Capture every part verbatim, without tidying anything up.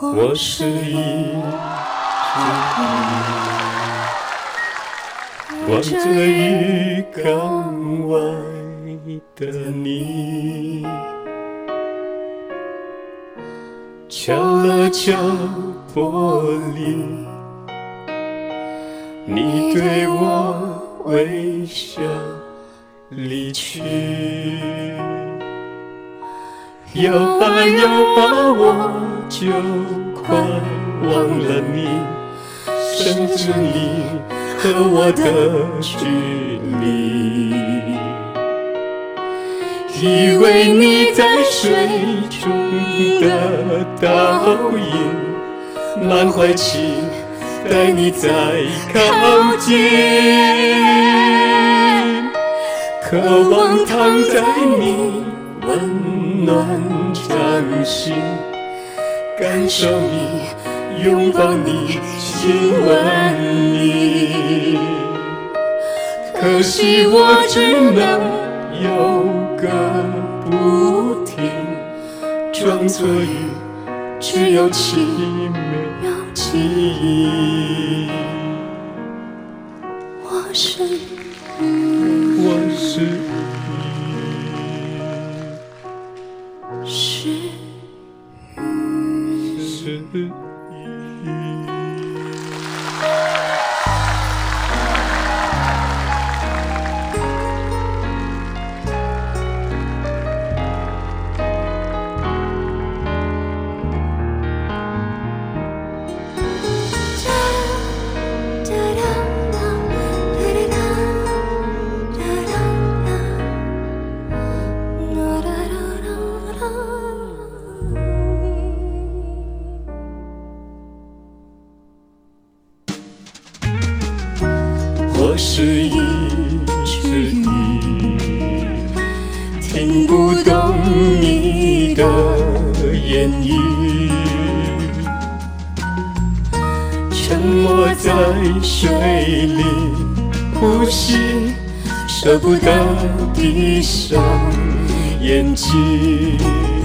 我是一只鱼，望着鱼缸外的你，敲了敲玻璃，你对我微笑离去。摇啊摇啊，我就快忘了你，甚至你和我的距离。以为你在水中的倒影，满怀期待你再靠近，渴望躺在你温暖掌心，感受你，拥抱你，亲吻你。可惜我只能有个不停，装作鱼，只有气没有记忆。我是鱼，我是鱼，是鱼，是鱼。我是一只鱼，听不懂你的言语，沉默在水里呼吸，舍不得闭上眼睛。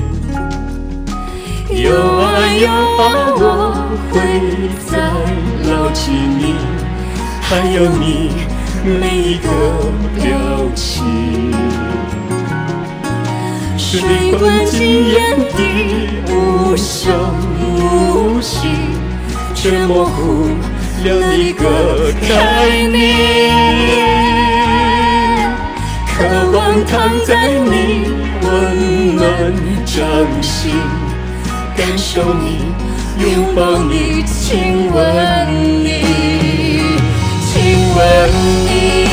游啊游啊，我会再捞起你，还有你每一个表情，水灌进眼底，无声无息，却模糊了一个概念。渴望躺在你温暖掌心，感受你，拥抱你，亲吻你，亲吻你。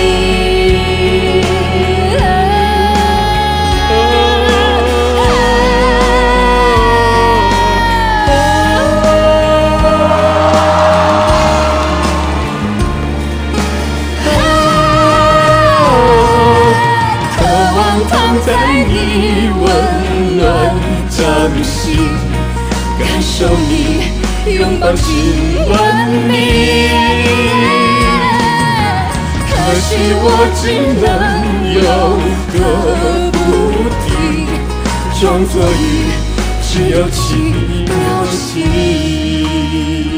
渴望躺在你温暖掌心，感受你，拥抱亲吻你。可惜我只能有个不停，装作鱼，只有气没有记忆。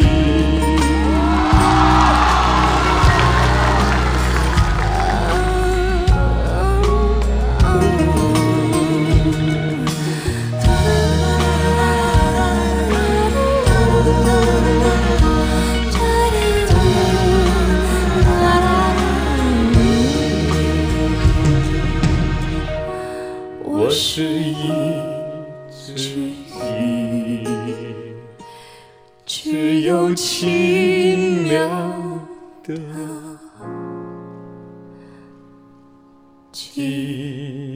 我是一只鱼，只有奇妙的记忆。